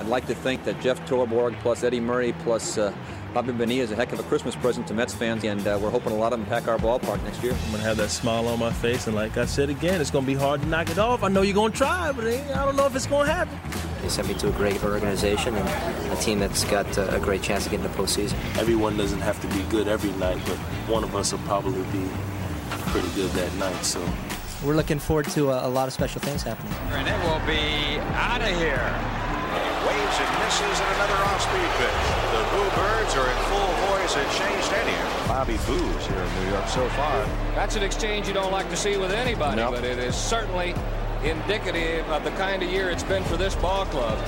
I'd like to think that Jeff Torborg plus Eddie Murray plus Bobby Bonilla is a heck of a Christmas present to Mets fans, and we're hoping a lot of them pack our ballpark next year. I'm going to have that smile on my face, and like I said again, it's going to be hard to knock it off. I know you're going to try, but I don't know if it's going to happen. They sent me to a great organization and a team that's got a great chance to get in the postseason. Everyone doesn't have to be good every night, but one of us will probably be pretty good that night. So we're looking forward to a lot of special things happening. And it will be out of here. Waves and misses and another off-speed pitch. The Boo Birds are in full voice at Shea Stadium. Bobby Boo's here in New York so far. That's an exchange you don't like to see with anybody, but it is certainly indicative of the kind of year it's been for this ball club.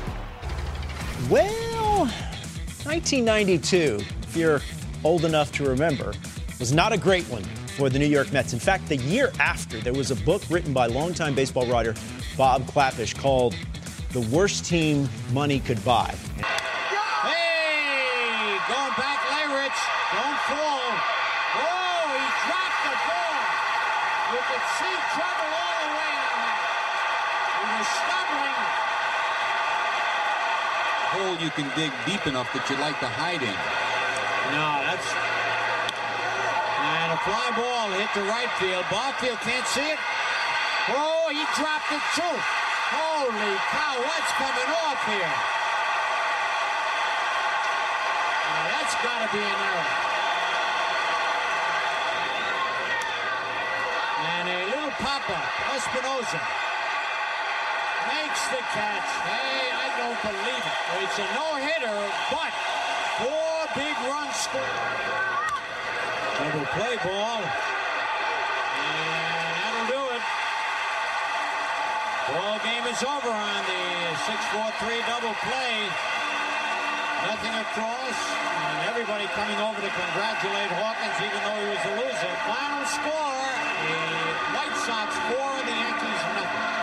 Well, 1992, if you're old enough to remember, was not a great one for the New York Mets. In fact, the year after, there was a book written by longtime baseball writer Bob Klapisch called The Worst Team Money Could Buy. Hey, going back, Layrich, don't fall. Oh, he dropped the ball. You could see trouble all the way on that. He was stumbling. Hole you can dig deep enough that you like to hide in. No, that's... And a fly ball hit the right field. Barfield can't see it. Oh, he dropped it too. Holy cow, what's coming off here? Now, that's got to be an error. And a little pop-up. Espinosa makes the catch. Hey, I don't believe it. It's a no-hitter, but 4 big runs scored. Double play ball. And that'll do it. Ball game is over on the 6-4-3 double play. Nothing across. And everybody coming over to congratulate Hawkins even though he was a loser. Final score, the White Sox 4 and the Yankees nothing.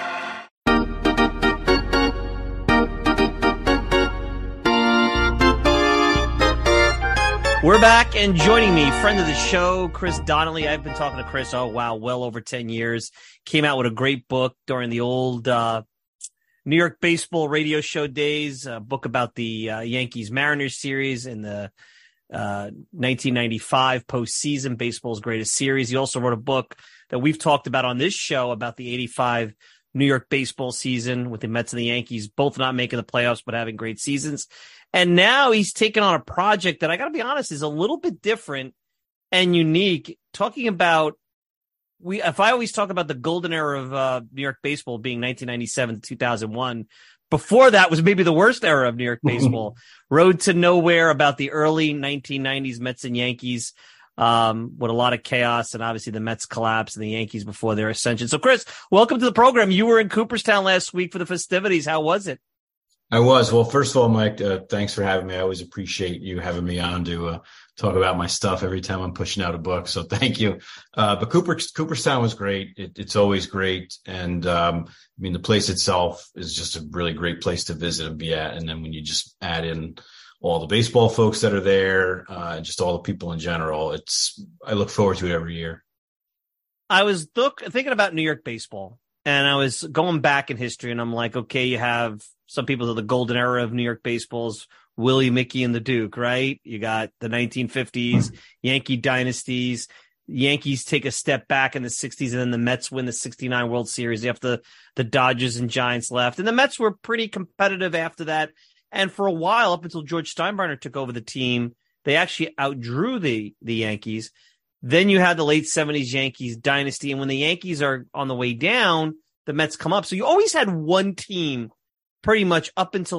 We're back, and joining me, friend of the show, Chris Donnelly. I've been talking to Chris, well over 10 years. Came out with a great book during the old New York baseball radio show days, a book about the Yankees-Mariners series in the 1995 postseason, baseball's greatest series. He also wrote a book that we've talked about on this show about the 85 New York baseball season with the Mets and the Yankees, both not making the playoffs but having great seasons. And now he's taken on a project that I got to be honest is a little bit different and unique. Talking about if I always talk about the golden era of New York baseball being 1997 to 2001, before that was maybe the worst era of New York baseball. Road to nowhere about the early 1990s Mets and Yankees with a lot of chaos, and obviously the Mets collapse and the Yankees before their ascension. So, Chris, welcome to the program. You were in Cooperstown last week for the festivities. How was it? I was. Well, first of all, Mike, thanks for having me. I always appreciate you having me on to talk about my stuff every time I'm pushing out a book. So thank you. But Cooperstown was great. It's always great. And I mean, the place itself is just a really great place to visit and be at. And then when you just add in all the baseball folks that are there, just all the people in general, I look forward to it every year. I was thinking about New York baseball, and I was going back in history, and I'm like, okay, you have some people of the golden era of New York baseball's Willie, Mickey, and the Duke, right? You got the 1950s, Yankee dynasties. Yankees take a step back in the 60s, and then the Mets win the 69 World Series after the Dodgers and Giants left. And the Mets were pretty competitive after that. And for a while, up until George Steinbrenner took over the team, they actually outdrew the Yankees. Then you had the late 70s Yankees dynasty. And when the Yankees are on the way down, the Mets come up. So you always had one team pretty much up until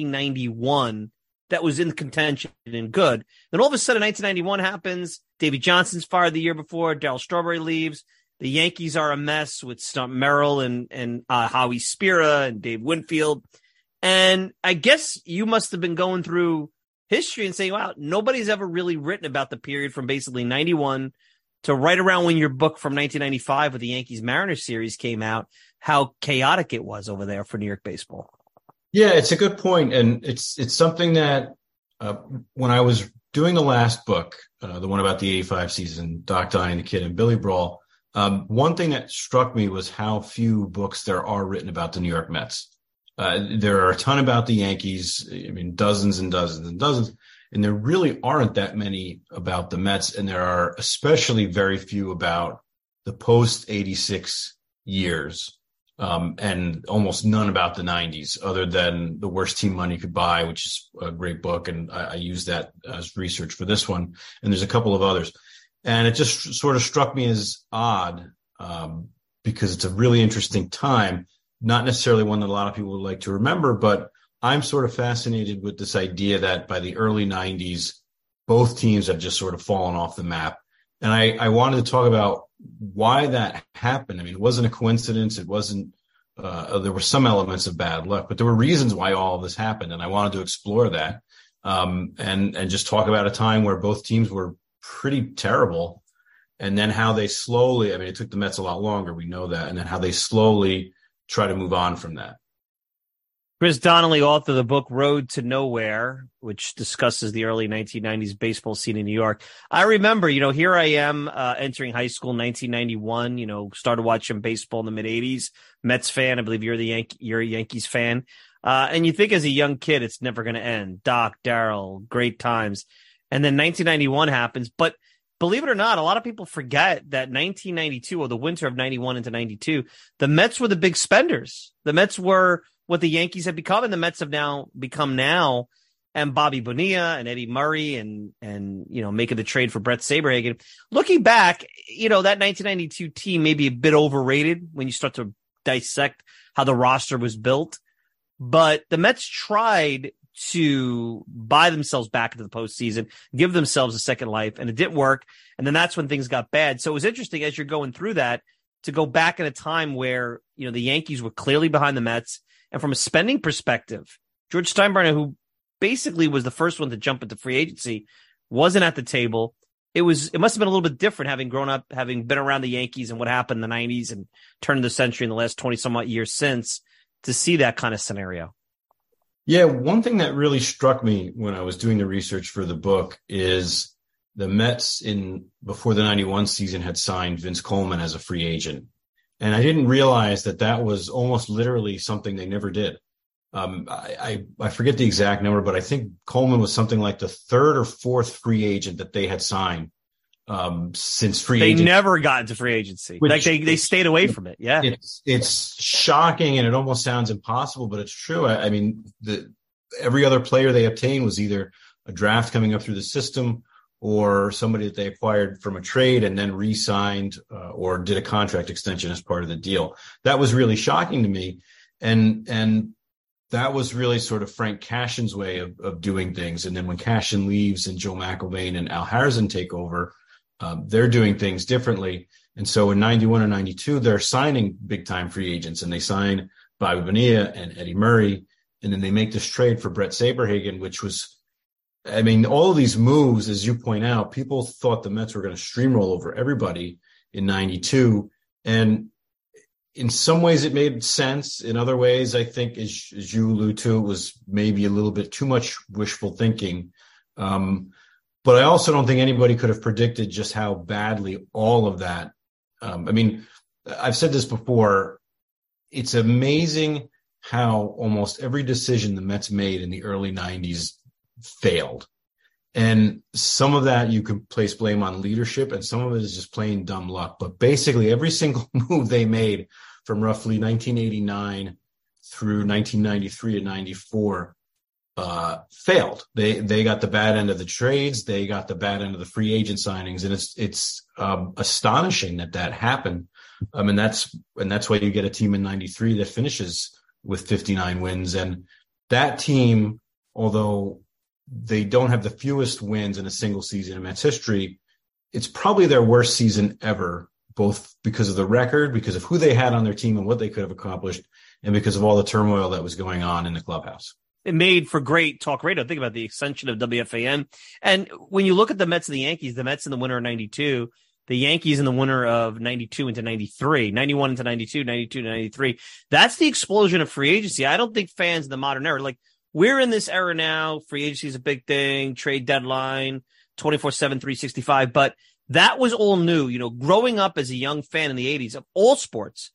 1991 that was in contention and good. Then all of a sudden, 1991 happens. Davey Johnson's fired the year before. Darryl Strawberry leaves. The Yankees are a mess with Stump Merrill and Howie Spira and Dave Winfield. And I guess you must have been going through history and saying, wow, nobody's ever really written about the period from basically 91 to right around when your book from 1995 with the Yankees-Mariners series came out, how chaotic it was over there for New York baseball. Yeah, it's a good point. And it's something that when I was doing the last book, the one about the 85 season, Doc Donnie, the Kid, and Billy Brawl, one thing that struck me was how few books there are written about the New York Mets. There are a ton about the Yankees. I mean, dozens and dozens and dozens. And there really aren't that many about the Mets. And there are especially very few about the post-86 years. And almost none about the 90s, other than The Worst Team Money Could Buy, which is a great book. And I use that as research for this one. And there's a couple of others. And it just sort of struck me as odd, because it's a really interesting time, not necessarily one that a lot of people would like to remember, but I'm sort of fascinated with this idea that by the early 90s, both teams have just sort of fallen off the map. And I wanted to talk about why that happened. I mean, it wasn't a coincidence. It wasn't, there were some elements of bad luck, but there were reasons why all of this happened. And I wanted to explore that, and just talk about a time where both teams were pretty terrible. And then how they slowly, I mean, it took the Mets a lot longer. We know that. And then how they slowly try to move on from that. Chris Donnelly, author of the book Road to Nowhere, which discusses the early 1990s baseball scene in New York. I remember, here I am entering high school in 1991, started watching baseball in the mid-'80s. Mets fan. I believe you're a Yankees fan. And you think as a young kid, it's never going to end. Doc, Darryl, great times. And then 1991 happens. But believe it or not, a lot of people forget that 1992, or the winter of 91 into 92, the Mets were the big spenders. The Mets were what the Yankees have become, and the Mets have now become now. And Bobby Bonilla and Eddie Murray and making the trade for Brett Saberhagen. Looking back, that 1992 team may be a bit overrated when you start to dissect how the roster was built. But the Mets tried to buy themselves back into the postseason, give themselves a second life, and it didn't work. And then that's when things got bad. So it was interesting as you're going through that to go back in a time where, the Yankees were clearly behind the Mets. And from a spending perspective, George Steinbrenner, who basically was the first one to jump into free agency, wasn't at the table. It must have been a little bit different having grown up, having been around the Yankees and what happened in the 90s and turn of the century in the last 20 some odd years since, to see that kind of scenario. Yeah, one thing that really struck me when I was doing the research for the book is the Mets before the 91 season had signed Vince Coleman as a free agent. And I didn't realize that was almost literally something they never did. I forget the exact number, but I think Coleman was something like the third or fourth free agent that they had signed since free agency. They never got into free agency. They stayed away from it. Yeah. It's shocking, and it almost sounds impossible, but it's true. I mean, every other player they obtained was either a draft coming up through the system or somebody that they acquired from a trade and then re-signed or did a contract extension as part of the deal. That was really shocking to me. And that was really sort of Frank Cashin's way of doing things. And then when Cashin leaves and Joe McIlvaine and Al Harrison take over, they're doing things differently. And so in 91 and 92, they're signing big-time free agents, and they sign Bobby Bonilla and Eddie Murray. And then they make this trade for Brett Saberhagen, which was, I mean, all of these moves, as you point out, people thought the Mets were going to steamroll over everybody in 92. And in some ways it made sense. In other ways, I think, as you allude to, it was maybe a little bit too much wishful thinking. But I also don't think anybody could have predicted just how badly all of that. I mean, I've said this before. It's amazing how almost every decision the Mets made in the early 90s failed. And some of that you can place blame on leadership, and some of it is just plain dumb luck. But basically every single move they made from roughly 1989 through 1993 and 94 failed. They got the bad end of the trades. They got the bad end of the free agent signings. And it's astonishing that happened. And that's why you get a team in 93 that finishes with 59 wins. And that team, although they don't have the fewest wins in a single season in Mets history, it's probably their worst season ever, both because of the record, because of who they had on their team and what they could have accomplished, and because of all the turmoil that was going on in the clubhouse. It made for great talk radio. Think about the extension of WFAN. And when you look at the Mets and the Yankees, the Mets in the winter of 92, the Yankees in the winter of 92 into 93, 91 into 92, 92 to 93, that's the explosion of free agency. I don't think fans in the modern era, like, we're in this era now. Free agency is a big thing, trade deadline, 24/7, 365. But that was all new. Growing up as a young fan in the 80s of all sports,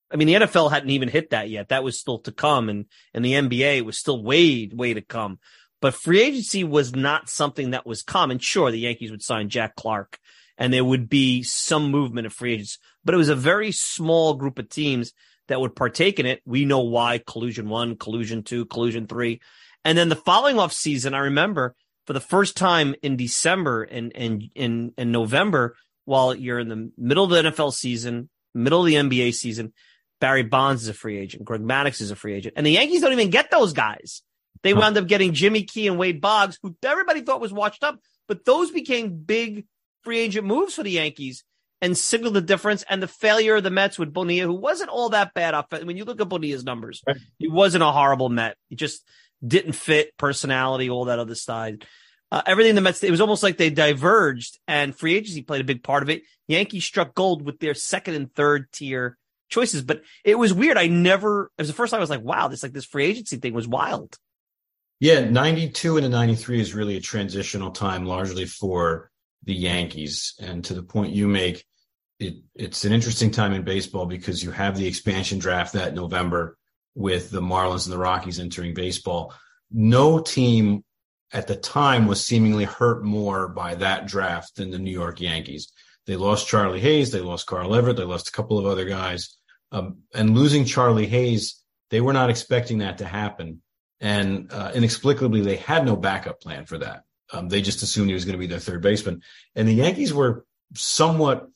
I mean, the NFL hadn't even hit that yet. That was still to come. And the NBA was still way to come. But free agency was not something that was common. Sure, the Yankees would sign Jack Clark and there would be some movement of free agents, but it was a very small group of teams that would partake in it. We know why: collusion 1, collusion 2, collusion 3. And then the following off season, I remember for the first time in December and in November, while you're in the middle of the NFL season, middle of the NBA season, Barry Bonds is a free agent. Greg Maddux is a free agent. And the Yankees don't even get those guys. They wound up getting Jimmy Key and Wade Boggs, who everybody thought was washed up, but those became big free agent moves for the Yankees and signaled the difference. And the failure of the Mets with Bonilla, who wasn't all that bad. When you look at Bonilla's numbers, he wasn't a horrible Met. He just didn't fit personality, all that other side. Everything the Mets, it was almost like they diverged, and free agency played a big part of it. Yankees struck gold with their second and third tier choices, but it was weird. It was the first time I was like, wow, this free agency thing was wild. Yeah, 92 into 93 is really a transitional time, largely for the Yankees. And to the point you make, it's an interesting time in baseball because you have the expansion draft that November with the Marlins and the Rockies entering baseball. No team at the time was seemingly hurt more by that draft than the New York Yankees. They lost Charlie Hayes. They lost Carl Everett. They lost a couple of other guys. And losing Charlie Hayes, they were not expecting that to happen. And inexplicably, they had no backup plan for that. They just assumed he was going to be their third baseman. And the Yankees were somewhat,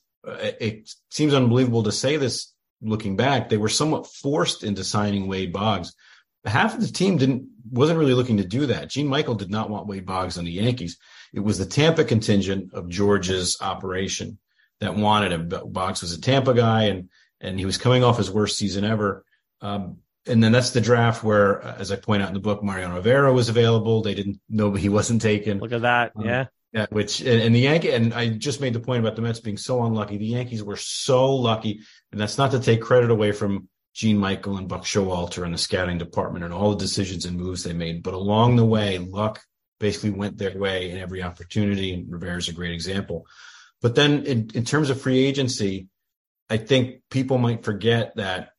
it seems unbelievable to say this looking back, they were somewhat forced into signing Wade Boggs. Half of the team wasn't really looking to do that. Gene Michael did not want Wade Boggs on the Yankees. It was the Tampa contingent of George's operation that wanted him. Boggs was a Tampa guy, and he was coming off his worst season ever. And then that's the draft where, as I point out in the book, Mariano Rivera was available. They didn't know he wasn't taken. Look at that. Yeah. Yeah. And I just made the point about the Mets being so unlucky. The Yankees were so lucky. And that's not to take credit away from Gene Michael and Buck Showalter and the scouting department and all the decisions and moves they made. But along the way, luck basically went their way in every opportunity. And Rivera's a great example. But then in terms of free agency, I think people might forget that,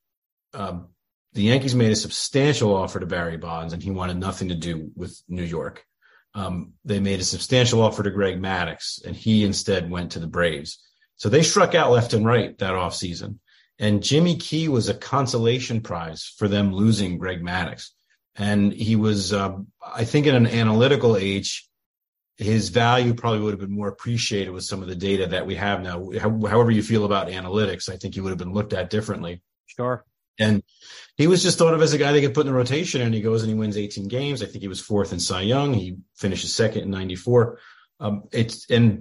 the Yankees made a substantial offer to Barry Bonds, and he wanted nothing to do with New York. They made a substantial offer to Greg Maddux, and he instead went to the Braves. So they struck out left and right that offseason. And Jimmy Key was a consolation prize for them losing Greg Maddux. And he was, I think in an analytical age, his value probably would have been more appreciated with some of the data that we have now. However you feel about analytics, I think he would have been looked at differently. Sure. And he was just thought of as a guy they could put in the rotation, and he goes and he wins 18 games. I think he was fourth in Cy Young. He finishes second in 94. It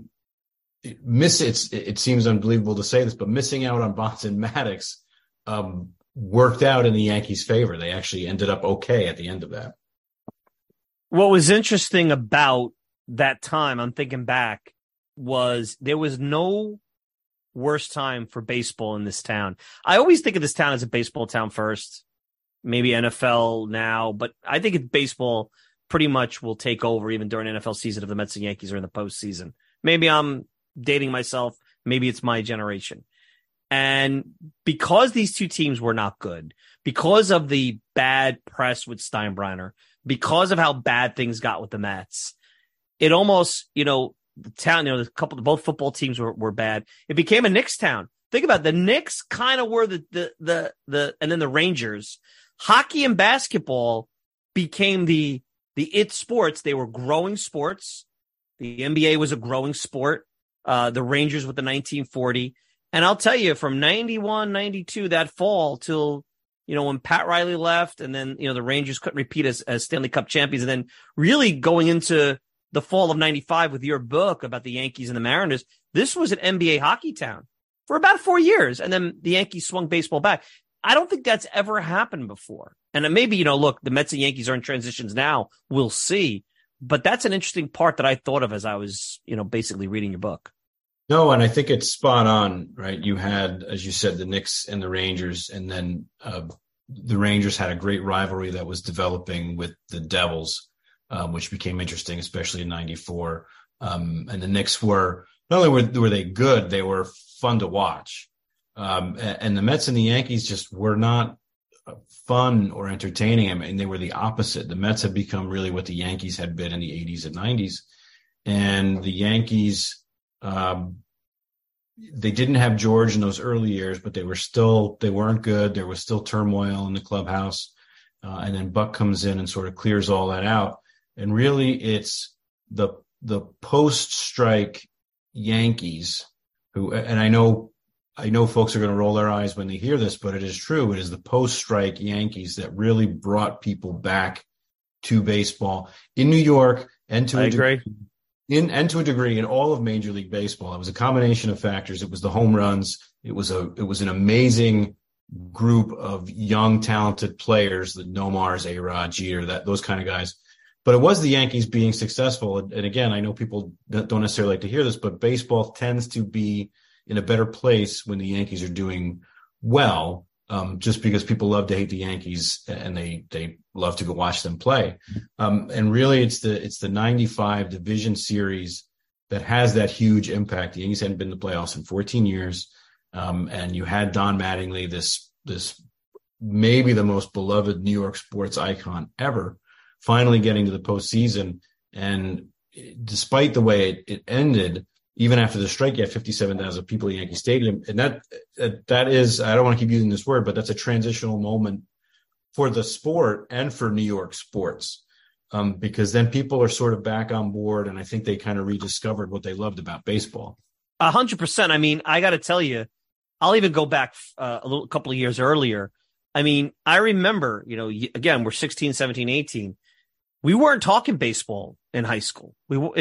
seems unbelievable to say this, but missing out on Bonds and Maddux worked out in the Yankees' favor. They actually ended up okay at the end of that. What was interesting about that time, I'm thinking back, was there was no worst time for baseball in this town. I always think of this town as a baseball town first, maybe NFL now, but I think baseball pretty much will take over even during NFL season if the Mets and Yankees are in the postseason. Maybe I'm dating myself. Maybe it's my generation. And because these two teams were not good, because of the bad press with Steinbrenner, because of how bad things got with the Mets, it almost, the town, both football teams were bad. It became a Knicks town. Think about it. The Knicks kind of were and then the Rangers. Hockey and basketball became the it sports. They were growing sports. The NBA was a growing sport. The Rangers with the 1940. And I'll tell you, from 91, 92, that fall till, when Pat Riley left, and then, the Rangers couldn't repeat as Stanley Cup champions, and then really going into the fall of 95 with your book about the Yankees and the Mariners, this was an NBA hockey town for about 4 years. And then the Yankees swung baseball back. I don't think that's ever happened before. And maybe, look, the Mets and Yankees are in transitions now. We'll see. But that's an interesting part that I thought of as I was, basically reading your book. No, and I think it's spot on, right? You had, as you said, the Knicks and the Rangers, and then the Rangers had a great rivalry that was developing with the Devils. Which became interesting, especially in 94. And the Knicks were, not only were they good, they were fun to watch. And the Mets and the Yankees just were not fun or entertaining. I mean, they were the opposite. The Mets had become really what the Yankees had been in the 80s and 90s. And the Yankees, they didn't have George in those early years, but they weren't good. There was still turmoil in the clubhouse. And then Buck comes in and sort of clears all that out. And really it's the post-strike Yankees who, and I know folks are going to roll their eyes when they hear this, but it is true. It is the post-strike Yankees that really brought people back to baseball in New York and to a degree in all of Major League Baseball. It was a combination of factors. It was the home runs. It was an amazing group of young, talented players, the Nomars, A-Rod, Jeter, those kind of guys. But it was the Yankees being successful. And again, I know people don't necessarily like to hear this, but baseball tends to be in a better place when the Yankees are doing well, just because people love to hate the Yankees and they love to go watch them play. And really it's the 95 division series that has that huge impact. The Yankees hadn't been in the playoffs in 14 years. And you had Don Mattingly, this maybe the most beloved New York sports icon ever, finally getting to the postseason. And despite the way it ended, even after the strike, you had 57,000 people at Yankee Stadium. And that is, I don't want to keep using this word, but that's a transitional moment for the sport and for New York sports, because then people are sort of back on board. And I think they kind of rediscovered what they loved about baseball. 100%. I mean, I got to tell you, I'll even go back a couple of years earlier. I mean, I remember, again, we're 16, 17, 18. We weren't talking baseball in high school.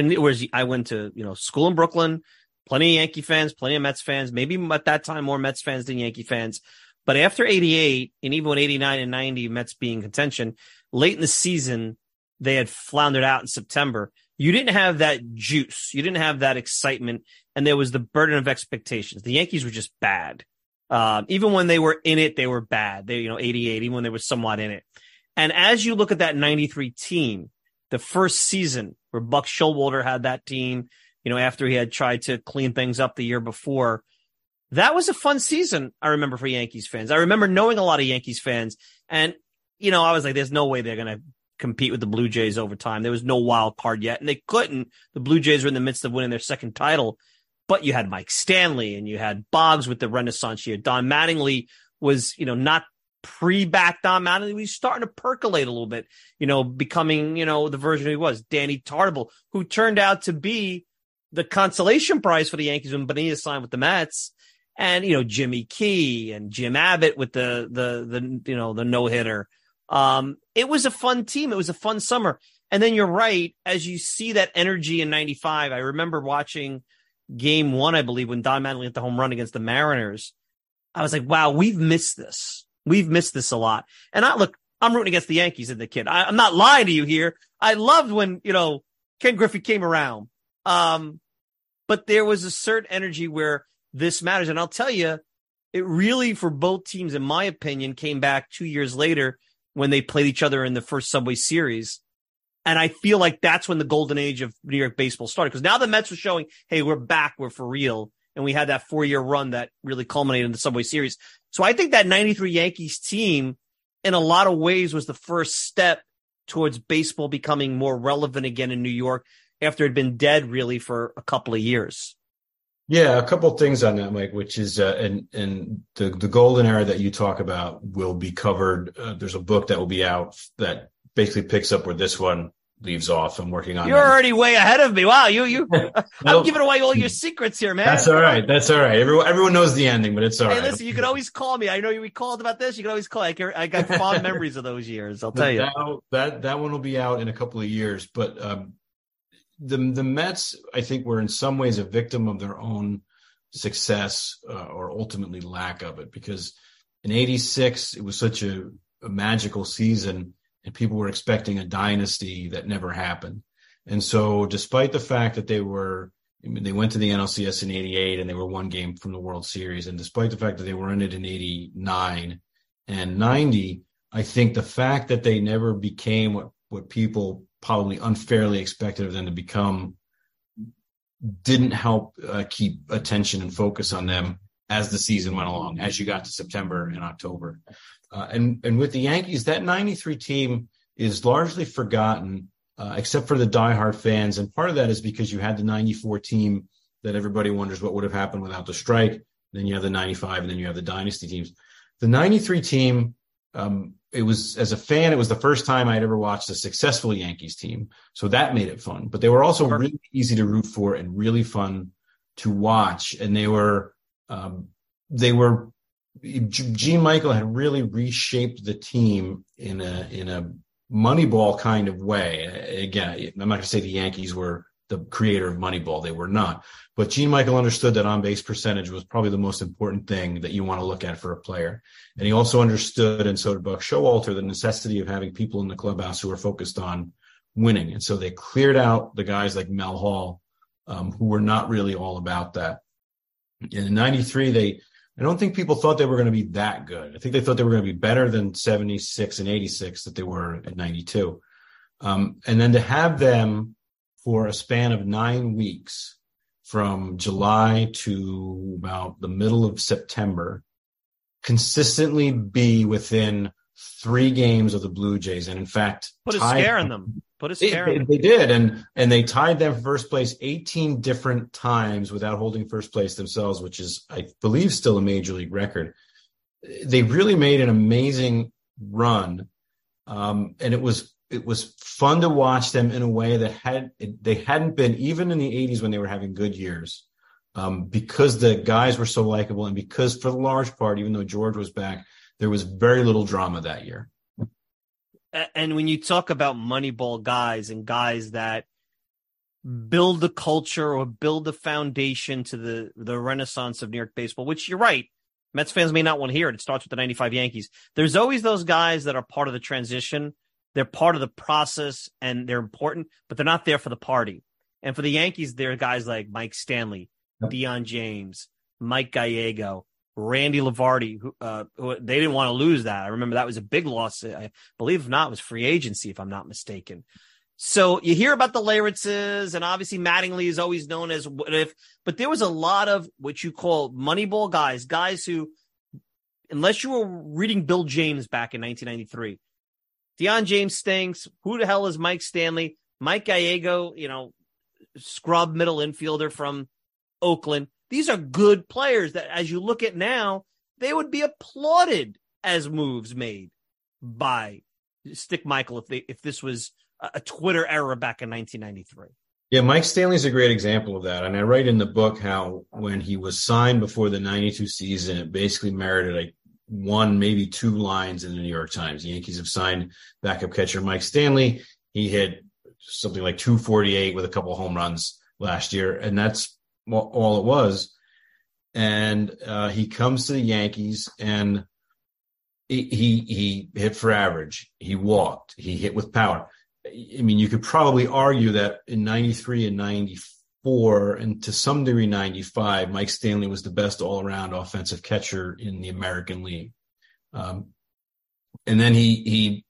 I went to, school in Brooklyn, plenty of Yankee fans, plenty of Mets fans, maybe at that time more Mets fans than Yankee fans. But after 88, and even when 89 and 90, Mets being contention, late in the season, they had floundered out in September. You didn't have that juice. You didn't have that excitement. And there was the burden of expectations. The Yankees were just bad. Even when they were in it, they were bad. They, 88, even when they were somewhat in it. And as you look at that 93 team, the first season where Buck Showalter had that team, after he had tried to clean things up the year before, that was a fun season, I remember, for Yankees fans. I remember knowing a lot of Yankees fans. And, I was like, there's no way they're going to compete with the Blue Jays over time. There was no wild card yet, and they couldn't. The Blue Jays were in the midst of winning their second title. But you had Mike Stanley and you had Boggs with the Renaissance year. Don Mattingly was, not pre-back Don Mattingly. He was starting to percolate a little bit, becoming, the version he was. Danny Tartabull, who turned out to be the consolation prize for the Yankees when Bonilla signed with the Mets. And, Jimmy Key and Jim Abbott with the no-hitter. It was a fun team. It was a fun summer. And then you're right. As you see that energy in 95, I remember watching Game 1, I believe, when Don Mattingly hit the home run against the Mariners. I was like, wow, we've missed this. We've missed this a lot. And I'm rooting against the Yankees and the kid. I'm not lying to you here. I loved when, Ken Griffey came around. But there was a certain energy where this matters. And I'll tell you, it really, for both teams, in my opinion, came back 2 years later when they played each other in the first Subway Series. And I feel like that's when the golden age of New York baseball started. Because now the Mets were showing, hey, we're back, we're for real. And we had that 4-year run that really culminated in the Subway Series. So I think that 93 Yankees team, in a lot of ways, was the first step towards baseball becoming more relevant again in New York after it had been dead really for a couple of years. Yeah, a couple of things on that, Mike, which is, and the golden era that you talk about will be covered. There's a book that will be out that basically picks up where this one leaves off. I'm working on. You're already way ahead of me. Wow, I'm giving away all your secrets here, man. That's all right. That's all right. Everyone knows the ending, but it's all right. Hey, listen, you can always call me. I know you called about this. You can always call. I got fond memories of those years. I'll tell you. That one will be out in a couple of years, but the Mets, I think, were in some ways a victim of their own success or ultimately lack of it, because in '86 it was such a magical season. And people were expecting a dynasty that never happened. And so despite the fact that they went to the NLCS in 88 and they were one game from the World Series, and despite the fact that they were in it in 89 and 90, I think the fact that they never became what people probably unfairly expected of them to become didn't help keep attention and focus on them as the season went along, as you got to September and October. And with the Yankees, that 93 team is largely forgotten, except for the diehard fans. And part of that is because you had the 94 team that everybody wonders what would have happened without the strike. Then you have the 95, and then you have the dynasty teams. The 93 team, it was, as a fan, it was the first time I'd ever watched a successful Yankees team. So that made it fun. But they were also really easy to root for and really fun to watch. And they were Gene Michael had really reshaped the team in a Moneyball kind of way. Again, I'm not going to say the Yankees were the creator of Moneyball. They were not. But Gene Michael understood that on-base percentage was probably the most important thing that you want to look at for a player. And he also understood, and so did Buck Showalter, the necessity of having people in the clubhouse who are focused on winning. And so they cleared out the guys like Mel Hall, who were not really all about that. In 93, I don't think people thought they were going to be that good. I think they thought they were going to be better than 76 and 86 that they were at 92. And then to have them for a span of 9 weeks from July to about the middle of September, consistently be within 3 games of the Blue Jays. And in fact, put a scare in them. They did. And they tied them for first place 18 different times without holding first place themselves, which is, I believe, still a major league record. They really made an amazing run. And it was fun to watch them in a way that they hadn't been, even in the 80s when they were having good years, because the guys were so likable, and because for the large part, even though George was back, there was very little drama that year. And when you talk about Moneyball guys and guys that build the culture or build the foundation to the renaissance of New York baseball, which you're right, Mets fans may not want to hear it. It starts with the 95 Yankees. There's always those guys that are part of the transition. They're part of the process, and they're important, but they're not there for the party. And for the Yankees, there are guys like Mike Stanley, Deion James, Mike Gallego, Randy Lavardi, who they didn't want to lose that. I remember that was a big loss. I believe, if not, it was free agency, if I'm not mistaken. So you hear about the Leyritzes, and obviously Mattingly is always known as what if, but there was a lot of what you call Moneyball guys who, unless you were reading Bill James back in 1993, Deion James stinks. Who the hell is Mike Stanley? Mike Gallego, scrub middle infielder from Oakland. These are good players that, as you look at now, they would be applauded as moves made by Stick Michael if this was a Twitter era back in 1993. Yeah, Mike Stanley's a great example of that. And I write in the book how when he was signed before the 92 season, it basically merited like 1, maybe 2 lines in the New York Times. The Yankees have signed backup catcher Mike Stanley. He hit something like 248 with a couple of home runs last year, and that's all it was. And he comes to the Yankees, and he hit for average. He walked. He hit with power. I mean, you could probably argue that in 93 and 94, and to some degree 95, Mike Stanley was the best all-around offensive catcher in the American League. And then he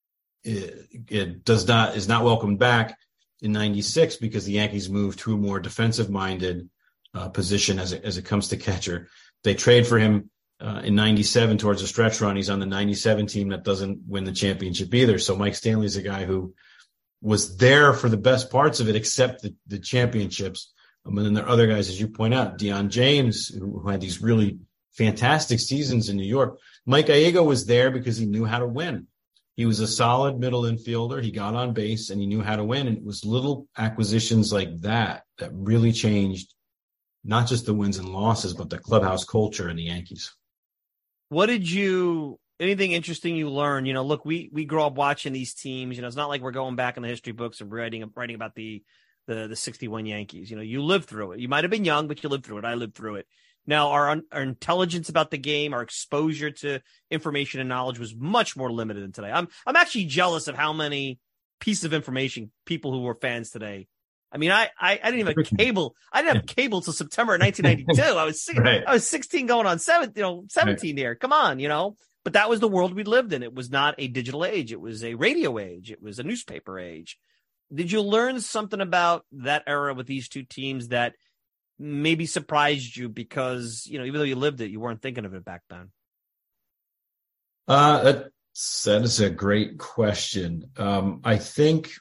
is not welcomed back in 96 because the Yankees moved to a more defensive-minded position as it comes to catcher. They trade for him in 97 towards a stretch run. He's on the 97 team that doesn't win the championship either. So Mike Stanley's a guy who was there for the best parts of it, except the championships. And then there are other guys, as you point out, Deion James, who had these really fantastic seasons in New York. Mike Gallego was there because he knew how to win. He was a solid middle infielder. He got on base and he knew how to win. And it was little acquisitions like that really changed not just the wins and losses, but the clubhouse culture in the Yankees. Anything interesting you learned? Look, we grow up watching these teams. It's not like we're going back in the history books and writing about the 61 Yankees. You lived through it. You might have been young, but you lived through it. I lived through it. Now, our intelligence about the game, our exposure to information and knowledge was much more limited than today. I'm actually jealous of how many pieces of information people who were fans today. I mean, I didn't even have cable. I didn't have cable till September of 1992. I was 16 going on 17 here. Come on, But that was the world we lived in. It was not a digital age. It was a radio age. It was a newspaper age. Did you learn something about that era with these two teams that maybe surprised you because, even though you lived it, you weren't thinking of it back then? That is a great question. I think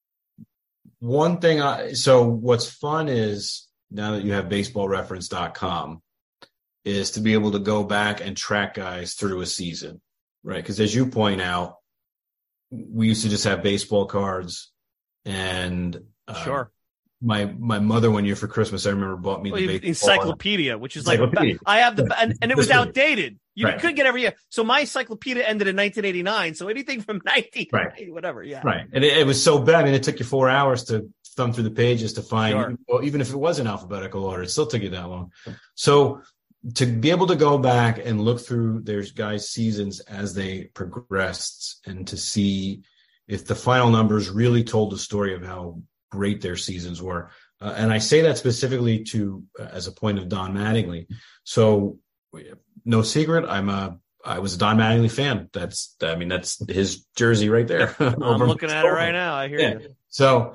one thing so what's fun is now that you have baseballreference.com is to be able to go back and track guys through a season, right? Because as you point out, we used to just have baseball cards, and sure. My mother one year for Christmas, I remember, bought me the baseball encyclopedia, which is like I have and it was outdated. You couldn't get every year. So my encyclopedia ended in 1989. So anything from 1980, whatever, yeah, right. And it was so bad. I mean, it took you 4 hours to thumb through the pages to find. Sure. Well, even if it was in alphabetical order, it still took you that long. So to be able to go back and look through their guys' seasons as they progressed, and to see if the final numbers really told the story of how great their seasons were. And I say that specifically as a point of Don Mattingly. So no secret, I was a Don Mattingly fan. That's his jersey right there. I'm looking at it right now. I hear you. So,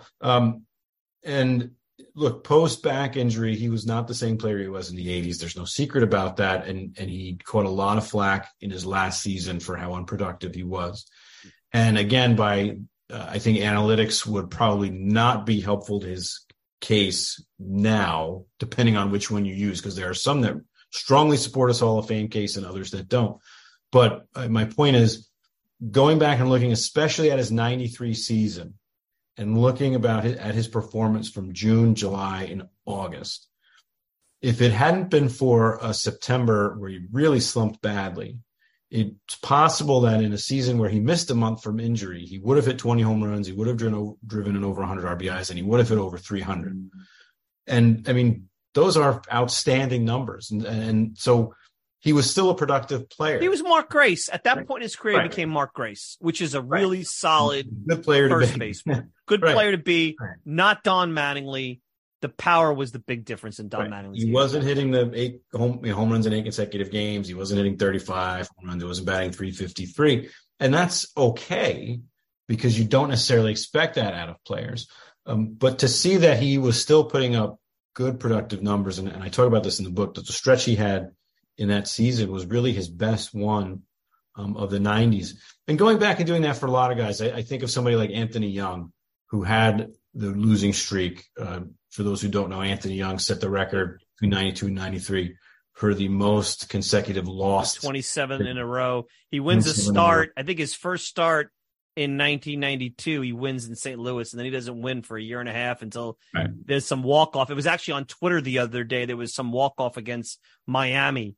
and look, post back injury, he was not the same player he was in the 80s. There's no secret about that. And he caught a lot of flack in his last season for how unproductive he was. And again, I think analytics would probably not be helpful to his case now, depending on which one you use, because there are some that strongly support his Hall of Fame case and others that don't. But my point is, going back and looking, especially at his 93 season, and looking at his performance from June, July, and August, if it hadn't been for a September where he really slumped badly, it's possible that in a season where he missed a month from injury, he would have hit 20 home runs, he would have driven in over 100 RBIs, and he would have hit over 300. And I mean, those are outstanding numbers. And so he was still a productive player. He was Mark Grace. At that point in his career, he became Mark Grace, which is a really solid good player first baseman. Good player to be, not Don Mattingly. The power was the big difference in Don Mattingly's game. He wasn't hitting the 8 home runs in 8 consecutive games. He wasn't hitting 35 home runs. He wasn't batting .353. And that's okay, because you don't necessarily expect that out of players. But to see that he was still putting up good productive numbers, and I talk about this in the book, that the stretch he had in that season was really his best one of the 90s. And going back and doing that for a lot of guys, I think of somebody like Anthony Young, who had the losing streak. For those who don't know, Anthony Young set the record between 92 and 93 for the most consecutive loss. 27 in a row. He wins a start. I think his first start in 1992, he wins in St. Louis, and then he doesn't win for a year and a half until there's some walk-off. It was actually on Twitter the other day. There was some walk-off against Miami.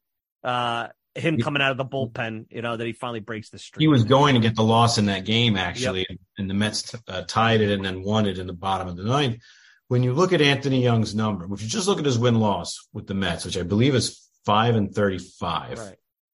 Him coming out of the bullpen, that he finally breaks the streak. He was going to get the loss in that game, actually, and the Mets tied it and then won it in the bottom of the ninth. When you look at Anthony Young's number, if you just look at his win-loss with the Mets, which I believe is 5-35,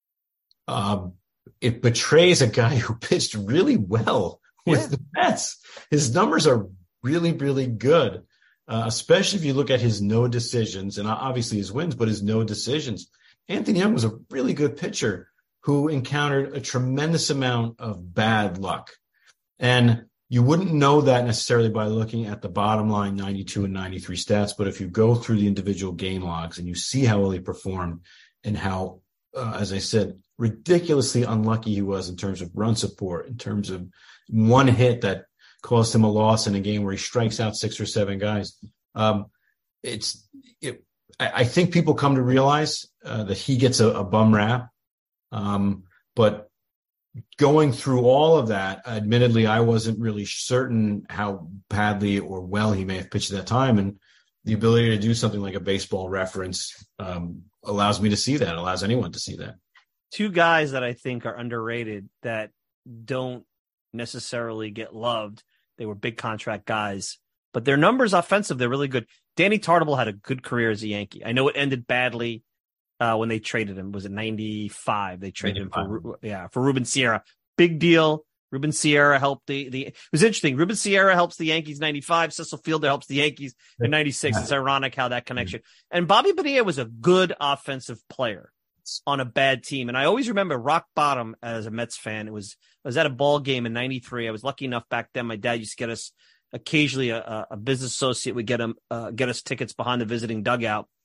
it betrays a guy who pitched really well with the Mets. His numbers are really, really good, especially if you look at his no decisions, and obviously his wins, but his no decisions. Anthony Young was a really good pitcher who encountered a tremendous amount of bad luck. And you wouldn't know that necessarily by looking at the bottom line 92 and 93 stats, but if you go through the individual game logs and you see how well he performed and how, as I said, ridiculously unlucky he was in terms of run support, in terms of one hit that caused him a loss in a game where he strikes out 6 or 7 guys. I think people come to realize that he gets a bum rap, but going through all of that, admittedly, I wasn't really certain how badly or well he may have pitched at that time. And the ability to do something like a baseball reference allows me to see that, allows anyone to see that. 2 guys that I think are underrated that don't necessarily get loved. They were big contract guys, but their numbers offensive, they're really good. Danny Tartabull had a good career as a Yankee. I know it ended badly when they traded him. Was it 95? They traded him for Ruben Sierra. Big deal. Ruben Sierra helped it was interesting. Ruben Sierra helps the Yankees 95. Cecil Fielder helps the Yankees in 96. It's ironic how that connection. And Bobby Bonilla was a good offensive player on a bad team. And I always remember rock bottom as a Mets fan. I was at a ball game in 93. I was lucky enough back then. My dad used to get us occasionally a business associate would get us tickets behind the visiting dugout.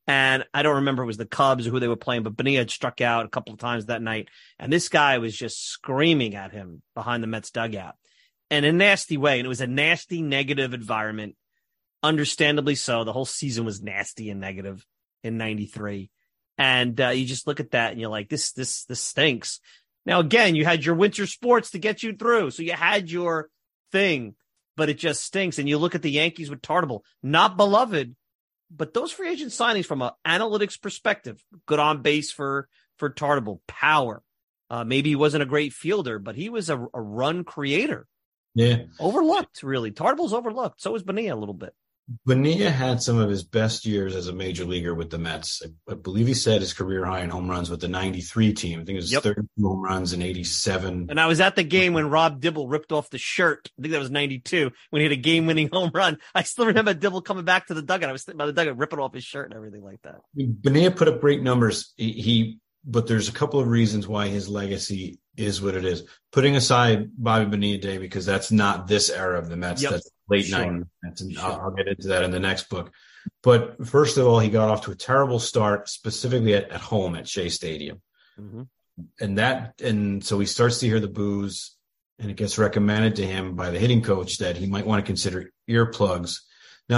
And I don't remember if it was the Cubs or who they were playing, but Bonilla had struck out a couple of times that night. And this guy was just screaming at him behind the Mets dugout in a nasty way. And it was a nasty, negative environment. Understandably so. The whole season was nasty and negative in 93. And you just look at that and you're like, this stinks. Now, again, you had your winter sports to get you through. So you had your thing, but it just stinks. And you look at the Yankees with Tartabull, not beloved, but those free agent signings from an analytics perspective, good on base for Tartabull, power. Maybe he wasn't a great fielder, but he was a run creator. Yeah. Overlooked, really. Tartabull's overlooked. So was Bonilla a little bit. Bonilla had some of his best years as a major leaguer with the Mets. I believe he set his career high in home runs with the 93 team. I think it was 32 home runs in 87. And I was at the game when Rob Dibble ripped off the shirt. I think that was 92 when he hit a game-winning home run. I still remember Dibble coming back to the dugout. I was sitting by the dugout ripping off his shirt and everything like that. Bonilla put up great numbers. But there's a couple of reasons why his legacy is what it is. Putting aside Bobby Bonilla Day, because that's not this era of the Mets. That's late 90s. And I'll get into that in the next book. But first of all, he got off to a terrible start, specifically at home at Shea Stadium. Mm-hmm. And so he starts to hear the boos, and it gets recommended to him by the hitting coach that he might want to consider earplugs. Now,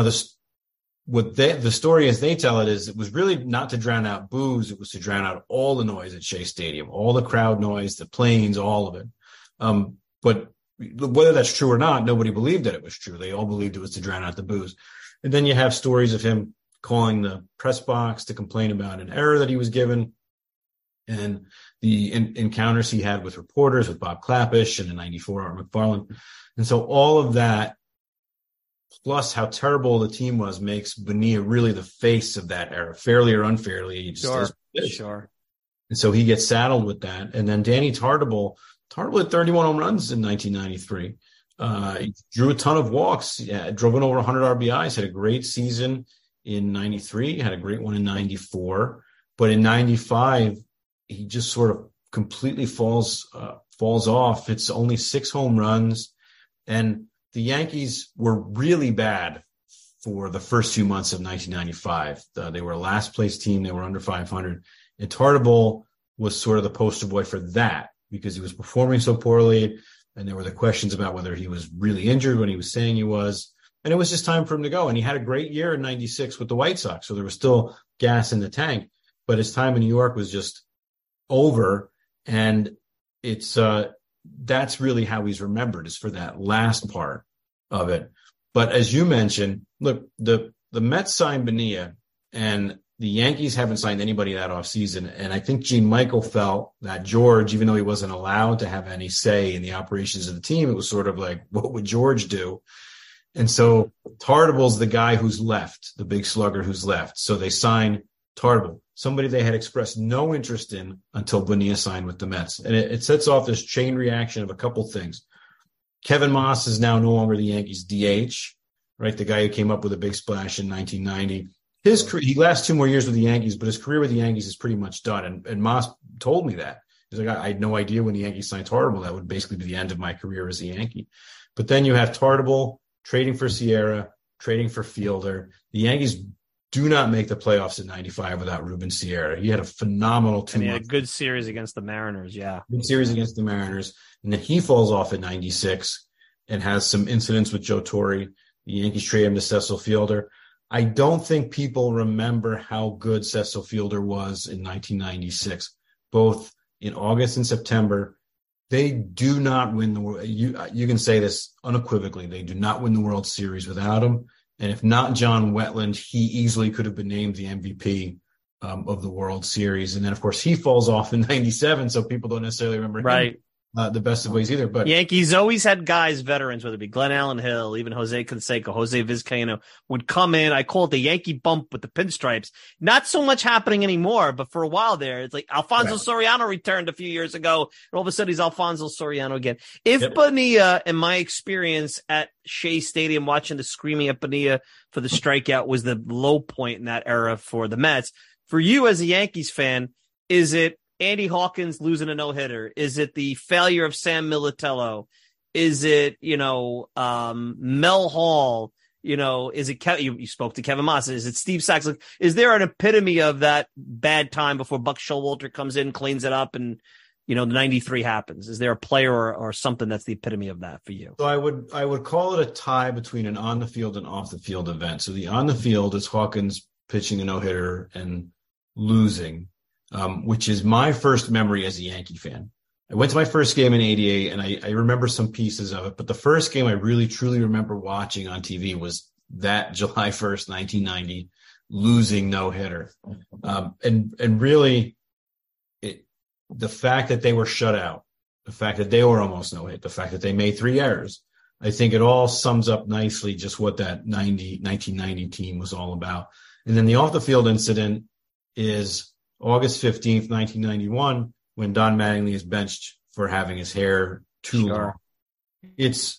the story as they tell it is it was really not to drown out boos. It was to drown out all the noise at Shea Stadium, all the crowd noise, the planes, all of it. But whether that's true or not, nobody believed that it was true. They all believed it was to drown out the boos. And then you have stories of him calling the press box to complain about an error that he was given, and the encounters he had with reporters, with Bob Klapisch and in 94 Art McFarland. And so all of that, plus how terrible the team was, makes Bonilla really the face of that era, fairly or unfairly. Sure. And so he gets saddled with that. And then Danny Tartabull had 31 home runs in 1993. He drew a ton of walks, drove in over 100 RBIs, had a great season in 93, had a great one in 94. But in 95, he just sort of completely falls off. It's only 6 home runs. And the Yankees were really bad for the first few months of 1995. They were a last place team. They were under 500. And Tartabull was sort of the poster boy for that because he was performing so poorly. And there were the questions about whether he was really injured when he was saying he was. And it was just time for him to go. And he had a great year in 96 with the White Sox. So there was still gas in the tank. But his time in New York was just over. And that's really how he's remembered, is for that last part of it. But as you mentioned, look, the Mets signed Bonilla, and the Yankees haven't signed anybody that offseason. And I think Gene Michael felt that George, even though he wasn't allowed to have any say in the operations of the team, it was sort of like, what would George do? And so Tartabull's the guy who's left, the big slugger who's left. So they signed Tartabull, somebody they had expressed no interest in until Bonilla signed with the Mets. And it sets off this chain reaction of a couple things. Kevin Moss is now no longer the Yankees DH, right? The guy who came up with a big splash in 1990. He lasts 2 more years with the Yankees, but his career with the Yankees is pretty much done. And Moss told me that. He's like, I had no idea when the Yankees signed Tartabull, that would basically be the end of my career as a Yankee. But then you have Tartabull trading for Sierra, trading for Fielder. The Yankees do not make the playoffs in 95 without Ruben Sierra. He had a phenomenal 2 months. He had a good series against the Mariners, yeah. Good series against the Mariners. And then he falls off in 96 and has some incidents with Joe Torre. The Yankees trade him to Cecil Fielder. I don't think people remember how good Cecil Fielder was in 1996, both in August and September. They do not win the World. You can say this unequivocally. They do not win the World Series without him. And if not John Wetland, he easily could have been named the MVP of the World Series. And then, of course, he falls off in 97, so people don't necessarily remember him the best of ways either. But Yankees always had guys, veterans, whether it be Glenn Allen Hill, even Jose Canseco, Jose Vizcaíno, would come in. I call it the Yankee bump with the pinstripes. Not so much happening anymore, but for a while there, it's like Alfonso Soriano returned a few years ago, and all of a sudden he's Alfonso Soriano again. If Bonilla, in my experience at Shea Stadium, watching the screaming at Bonilla for the strikeout was the low point in that era for the Mets, for you as a Yankees fan, is it Andy Hawkins losing a no-hitter? Is it the failure of Sam Militello? Is it, Mel Hall? is it you spoke to Kevin Moss? Is it Steve Sachs? Like, is there an epitome of that bad time before Buck Showalter comes in, cleans it up, and the 93 happens? Is there a player or something that's the epitome of that for you? So I would call it a tie between an on the field and off the field event. So the on the field is Hawkins pitching a no-hitter and losing, which is my first memory as a Yankee fan. I went to my first game in '88, and I remember some pieces of it. But the first game I really, truly remember watching on TV was that July 1st, 1990, losing no-hitter. And really, the fact that they were shut out, the fact that they were almost no-hit, the fact that they made 3 errors, I think it all sums up nicely just what that 1990 team was all about. And then the off-the-field incident is August 15th, 1991, when Don Mattingly is benched for having his hair too long. It's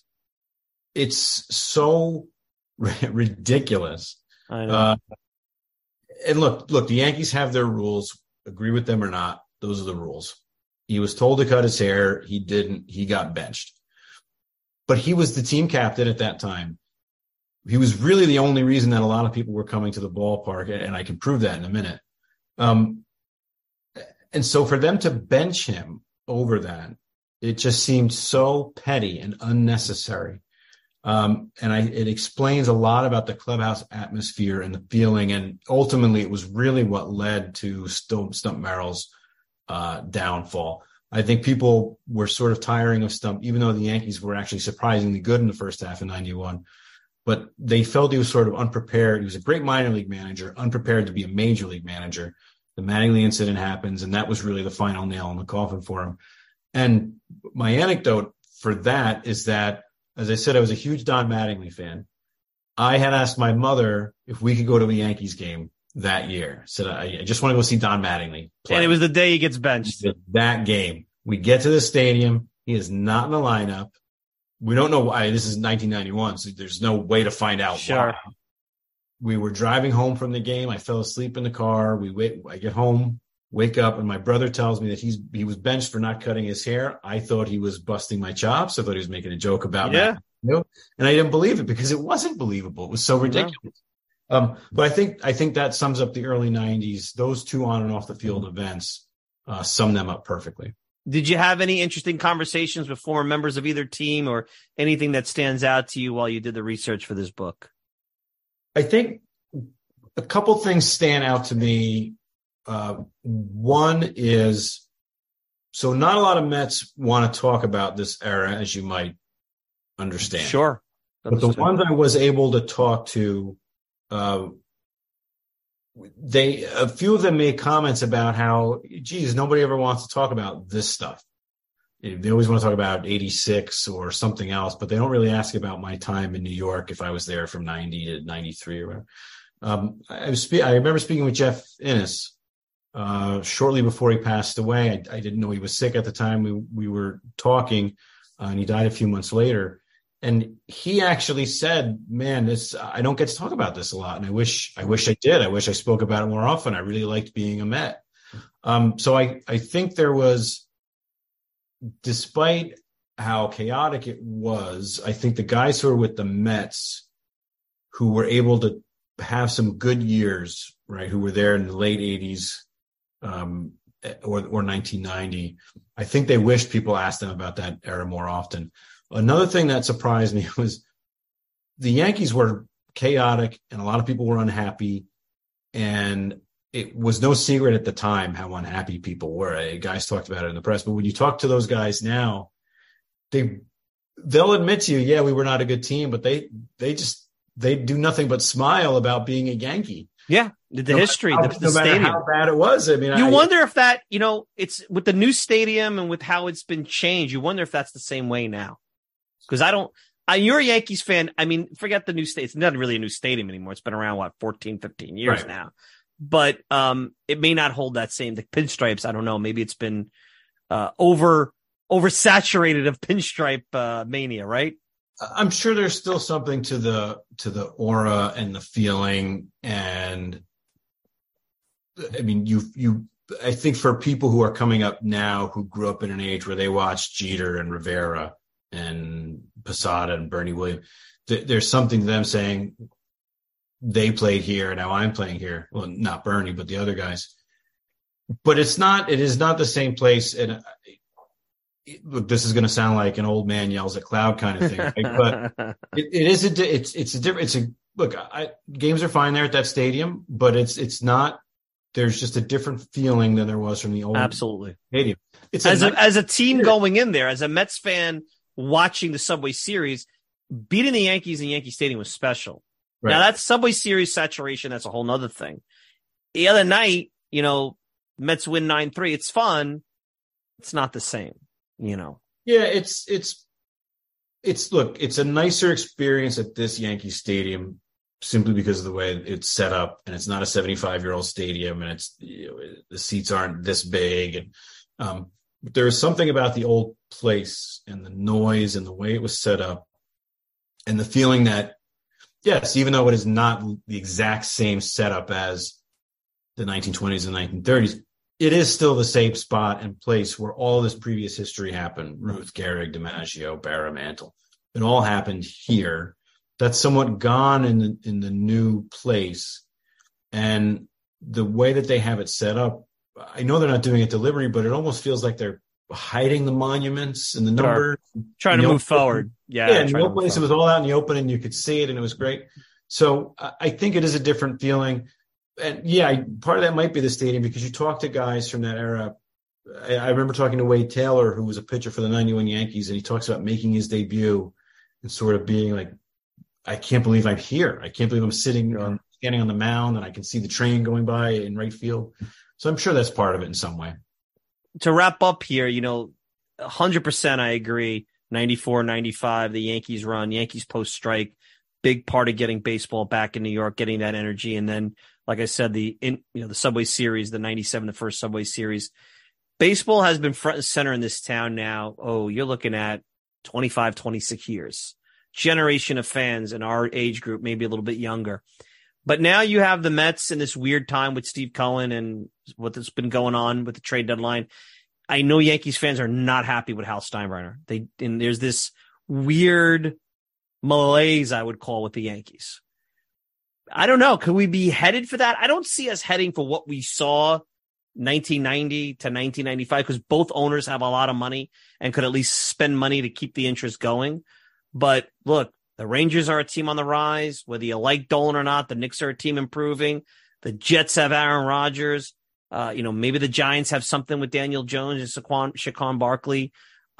so ridiculous. I know. And look, the Yankees have their rules. Agree with them or not, those are the rules. He was told to cut his hair. He didn't. He got benched. But he was the team captain at that time. He was really the only reason that a lot of people were coming to the ballpark, and I can prove that in a minute. And so for them to bench him over that, it just seemed so petty and unnecessary. It explains a lot about the clubhouse atmosphere and the feeling. And ultimately, it was really what led to Stump Merrill's downfall. I think people were sort of tiring of Stump, even though the Yankees were actually surprisingly good in the first half of '91. But they felt he was sort of unprepared. He was a great minor league manager, unprepared to be a major league manager. The Mattingly incident happens, and that was really the final nail in the coffin for him. And my anecdote for that is that, as I said, I was a huge Don Mattingly fan. I had asked my mother if we could go to a Yankees game that year. I said, I just want to go see Don Mattingly play. And it was the day he gets benched. That game. We get to the stadium. He is not in the lineup. We don't know why. This is 1991, so there's no way to find out why. We were driving home from the game. I fell asleep in the car. I get home, wake up, and my brother tells me that he was benched for not cutting his hair. I thought he was busting my chops. I thought he was making a joke about that. And I didn't believe it because it wasn't believable. It was so ridiculous. But I think that sums up the early 90s. Those two on and off the field events sum them up perfectly. Did you have any interesting conversations with former members of either team or anything that stands out to you while you did the research for this book? I think a couple things stand out to me. One is, so not a lot of Mets want to talk about this era, as you might understand. Sure. But the ones I was able to talk to, a few of them made comments about how, geez, nobody ever wants to talk about this stuff. They always want to talk about 86 or something else, but they don't really ask about my time in New York if I was there from 90 to 93 or whatever. I remember speaking with Jeff Innes shortly before he passed away. I didn't know he was sick at the time. We were talking, and he died a few months later. And he actually said, man, I don't get to talk about this a lot. And I wish I did. I wish I spoke about it more often. I really liked being a Met. So I think there was, despite how chaotic it was, I think the guys who were with the Mets who were able to have some good years, right, who were there in the late 80s or 1990, I think they wished people asked them about that era more often. Another thing that surprised me was the Yankees were chaotic and a lot of people were unhappy, and it was no secret at the time how unhappy people were. Guys talked about it in the press, but when you talk to those guys now, they'll admit to you, yeah, we were not a good team, but they do nothing but smile about being a Yankee. Yeah, the history, the stadium. How bad it was. I mean, you wonder if that, it's with the new stadium and with how it's been changed. You wonder if that's the same way now. Because you're a Yankees fan. I mean, forget the new stadium. It's not really a new stadium anymore. It's been around, 14, 15 years now. But it may not hold that same, the pinstripes. I don't know. Maybe it's been oversaturated of pinstripe mania, right? I'm sure there's still something to the aura and the feeling. And I mean, I think for people who are coming up now who grew up in an age where they watched Jeter and Rivera and Posada and Bernie Williams, there's something to them saying they played here, now I'm playing here. Well, not Bernie, but the other guys. But it is not the same place. And look, this is going to sound like an old man yells at cloud kind of thing, right? But games are fine there at that stadium, but it's not. There's just a different feeling than there was from the old stadium. It's as a team going in there, as a Mets fan watching the Subway Series, beating the Yankees in Yankee Stadium was special. Right. Now that's Subway Series saturation. That's a whole nother thing. The other night, Mets win 9-3. It's fun. It's not the same, Yeah, it's a nicer experience at this Yankee Stadium simply because of the way it's set up, and it's not a 75-year-old stadium, and it's the seats aren't this big, and there is something about the old place and the noise and the way it was set up, and the feeling that yes, even though it is not the exact same setup as the 1920s and 1930s, it is still the same spot and place where all this previous history happened. Ruth, Gehrig, DiMaggio, Berra, Mantle. It all happened here. That's somewhat gone in the new place. And the way that they have it set up, I know they're not doing it deliberately, but it almost feels like they're hiding the monuments and the numbers. Trying to move forward. Yeah, in the old place, it was all out in the open and you could see it and it was great. So I think it is a different feeling. And part of that might be the stadium, because you talk to guys from that era. I remember talking to Wade Taylor, who was a pitcher for the 91 Yankees, and he talks about making his debut and sort of being like, I can't believe I'm here. I can't believe I'm standing on the mound and I can see the train going by in right field. So I'm sure that's part of it in some way. To wrap up here, 100% I agree. 94, 95, the Yankees run, Yankees post-strike, big part of getting baseball back in New York, getting that energy. And then, like I said, the Subway Series, the 97, the first Subway Series. Baseball has been front and center in this town now. Oh, you're looking at 25, 26 years. Generation of fans in our age group, maybe a little bit younger. But now you have the Mets in this weird time with Steve Cohen and what's been going on with the trade deadline. I know Yankees fans are not happy with Hal Steinbrenner. And there's this weird malaise, I would call, with the Yankees. I don't know. Could we be headed for that? I don't see us heading for what we saw 1990 to 1995, because both owners have a lot of money and could at least spend money to keep the interest going. But look, the Rangers are a team on the rise. Whether you like Dolan or not, the Knicks are a team improving. The Jets have Aaron Rodgers. Maybe the Giants have something with Daniel Jones and Saquon Barkley.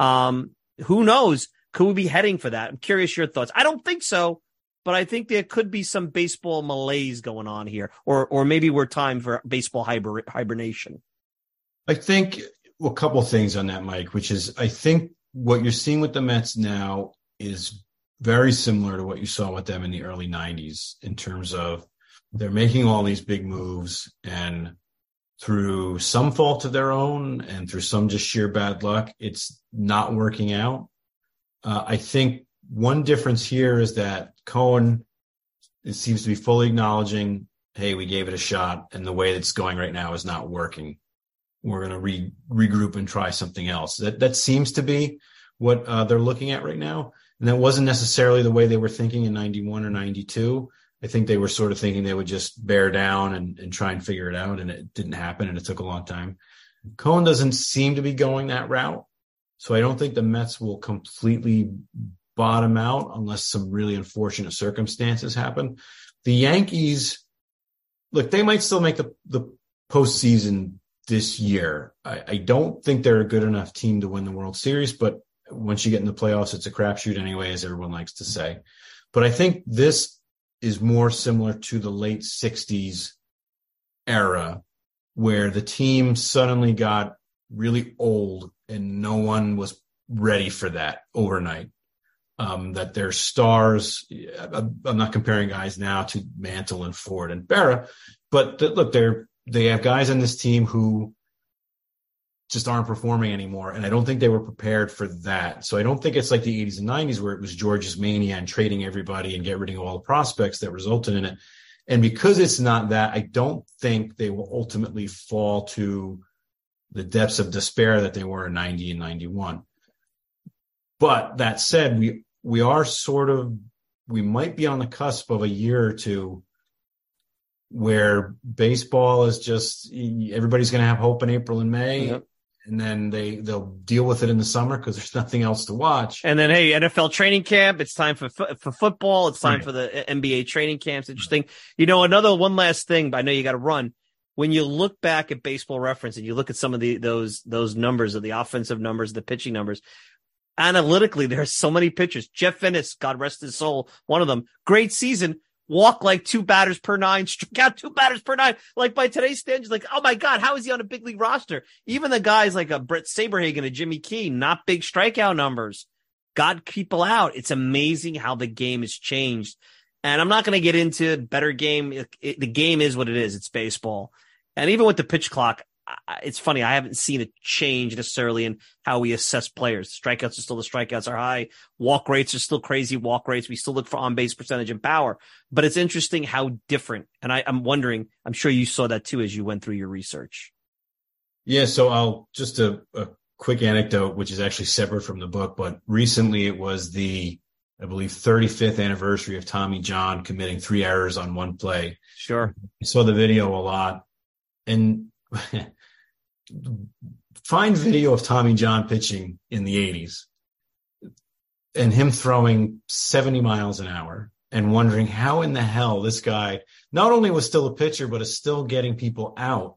Who knows? Could we be heading for that? I'm curious your thoughts. I don't think so, but I think there could be some baseball malaise going on here, or maybe we're time for baseball hibernation. I think a couple of things on that, Mike, which is I think what you're seeing with the Mets now is very similar to what you saw with them in the early 90s in terms of they're making all these big moves, and through some fault of their own and through some just sheer bad luck, it's not working out. I think one difference here is that Cohen seems to be fully acknowledging, hey, we gave it a shot, and the way it's going right now is not working. We're going to regroup and try something else. That seems to be what they're looking at right now. And that wasn't necessarily the way they were thinking in 91 or 92. I think they were sort of thinking they would just bear down and try and figure it out, and it didn't happen, and it took a long time. Cohen doesn't seem to be going that route, so I don't think the Mets will completely bottom out unless some really unfortunate circumstances happen. The Yankees, look, they might still make the postseason this year. I don't think they're a good enough team to win the World Series, but once you get in the playoffs, it's a crapshoot anyway, as everyone likes to say. But I think this is more similar to the late 60s era, where the team suddenly got really old and no one was ready for that overnight. That their stars, I'm not comparing guys now to Mantle and Ford and Berra, but look, they have guys on this team who just aren't performing anymore. And I don't think they were prepared for that. So I don't think it's like the 80s and 90s where it was George's mania and trading everybody and get rid of all the prospects that resulted in it. And because it's not that, I don't think they will ultimately fall to the depths of despair that they were in 90 and 91. But that said, we are sort of we might be on the cusp of a year or two where baseball is just, everybody's going to have hope in April and May. Yep. And then they'll deal with it in the summer because there's nothing else to watch. And then, hey, NFL training camp. It's time for football. It's time for the NBA training camps. Interesting. One last thing, but I know you got to run. When you look back at Baseball Reference and you look at some of those numbers of the offensive numbers, the pitching numbers, analytically, there's so many pitchers. Jeff Finnis, God rest his soul, one of them, great season. Walk like 2 batters per 9, struck out 2 batters per 9. Like by today's standards, like, oh my God, how is he on a big league roster? Even the guys like a Brett Saberhagen, a Jimmy Key, not big strikeout numbers, got people out. It's amazing how the game has changed. And I'm not going to get into better game. The game is what it is. It's baseball. And even with the pitch clock, it's funny. I haven't seen a change necessarily in how we assess players. Strikeouts are still the strikeouts are high. Walk rates are still crazy walk rates. We still look for on-base percentage and power. But it's interesting how different. And I'm wondering, I'm sure you saw that too as you went through your research. Yeah, so I'll just a quick anecdote, which is actually separate from the book. But recently it was the, I believe, 35th anniversary of Tommy John committing 3 errors on one play. Sure. I saw the video a lot. And find video of Tommy John pitching in the 80s and him throwing 70 miles an hour and wondering how in the hell this guy not only was still a pitcher, but is still getting people out.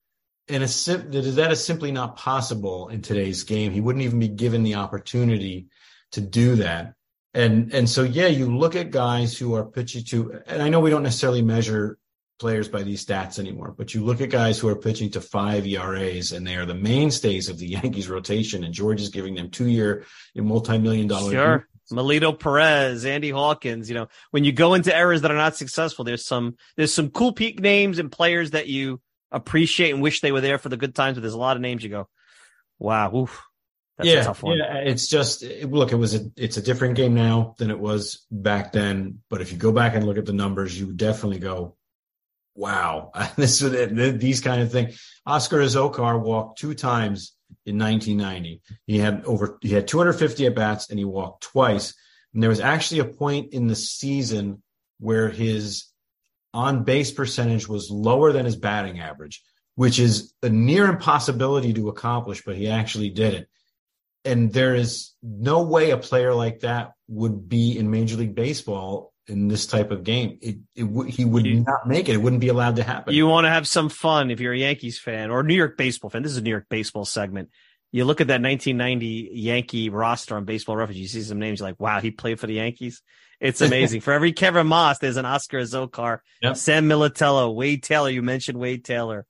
And that is simply not possible in today's game. He wouldn't even be given the opportunity to do that. And so, yeah, you look at guys who are pitching to, and I know we don't necessarily measure players by these stats anymore, but you look at guys who are pitching to 5 ERAs and they are the mainstays of the Yankees rotation, and George is giving them 2-year multi-million-dollar. Sure. Melito Perez, Andy Hawkins. When you go into eras that are not successful, there's some cool peak names and players that you appreciate and wish they were there for the good times, but there's a lot of names you go, wow, oof, that's a tough one. Yeah, it's just, look, it's a different game now than it was back then, but if you go back and look at the numbers, you would definitely go, wow, these kind of things. Oscar Azocar walked 2 times in 1990. He had 250 at bats and he walked twice. And there was actually a point in the season where his on base percentage was lower than his batting average, which is a near impossibility to accomplish, but he actually did it. And there is no way a player like that would be in Major League Baseball in this type of game. He would not make it. It wouldn't be allowed to happen. You want to have some fun if you're a Yankees fan or a New York baseball fan. This is a New York baseball segment. You look at that 1990 Yankee roster on Baseball Reference, you see some names, you're like, wow, he played for the Yankees. It's amazing. For every Kevin Moss, there's an Oscar Azocar, yep. Sam Militello, Wade Taylor. You mentioned Wade Taylor,